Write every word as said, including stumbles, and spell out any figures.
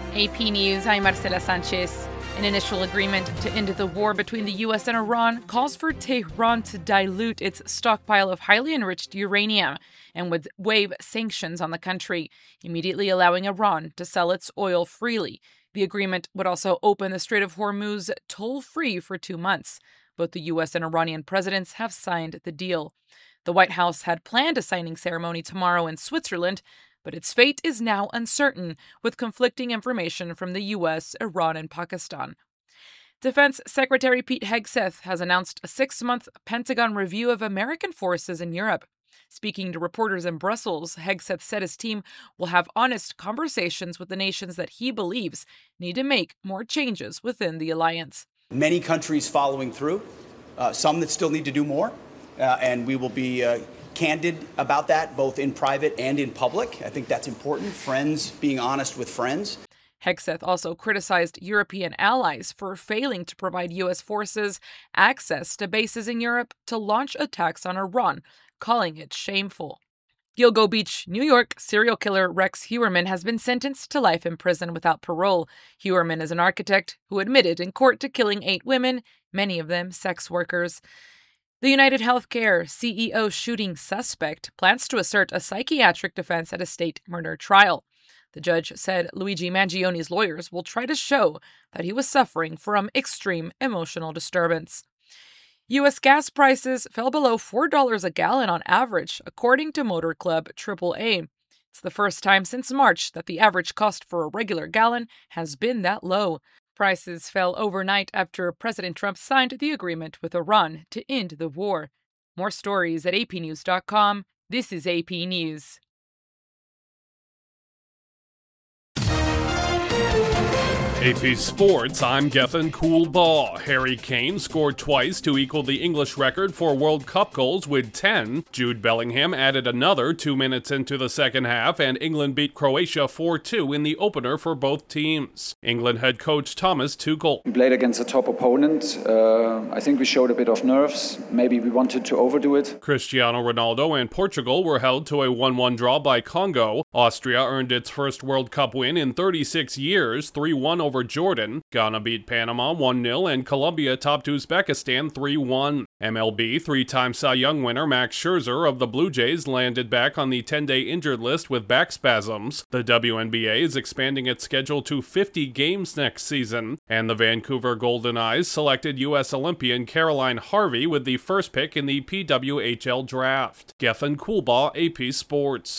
A P News, I'm Marcela Sanchez. An initial agreement to end the war between the U S and Iran calls for Tehran to dilute its stockpile of highly enriched uranium and would waive sanctions on the country, immediately allowing Iran to sell its oil freely. The agreement would also open the Strait of Hormuz toll-free for two months. Both the U S and Iranian presidents have signed the deal. The White House had planned a signing ceremony tomorrow in Switzerland, but its fate is now uncertain, with conflicting information from the U S, Iran, and Pakistan. Defense Secretary Pete Hegseth has announced a six-month Pentagon review of American forces in Europe. Speaking to reporters in Brussels, Hegseth said his team will have honest conversations with the nations that he believes need to make more changes within the alliance. Many countries following through, uh, some that still need to do more, uh, and we will be uh, candid about that, both in private and in public. I think that's important. Friends being honest with friends. Hegseth also criticized European allies for failing to provide U S forces access to bases in Europe to launch attacks on Iran, calling it shameful. Gilgo Beach, New York serial killer Rex Heuermann has been sentenced to life in prison without parole. Heuermann is an architect who admitted in court to killing eight women, many of them sex workers. The United Healthcare C E O shooting suspect plans to assert a psychiatric defense at a state murder trial. The judge said Luigi Mangioni's lawyers will try to show that he was suffering from extreme emotional disturbance. U S gas prices fell below four dollars a gallon on average, according to Motor Club triple A. It's the first time since March that the average cost for a regular gallon has been that low. Prices fell overnight after President Trump signed the agreement with Iran to end the war. More stories at A P news dot com. This is A P News. A P Sports, I'm Gethin Coolbaugh. Harry Kane scored twice to equal the English record for World Cup goals with ten. Jude Bellingham added another two minutes into the second half, and England beat Croatia four two in the opener for both teams. England head coach Thomas Tuchel. We played against a top opponent. Uh, I think we showed a bit of nerves. Maybe we wanted to overdo it. Cristiano Ronaldo and Portugal were held to a one one draw by Congo. Austria earned its first World Cup win in thirty-six years, three one over Jordan. Ghana beat Panama one nil, and Colombia topped Uzbekistan three one. M L B three-time Cy Young winner Max Scherzer of the Blue Jays landed back on the ten-day injured list with back spasms. The W N B A is expanding its schedule to fifty games next season, and the Vancouver Golden Eyes selected U S Olympian Caroline Harvey with the first pick in the P W H L draft. Gethin Coolbaugh, A P Sports.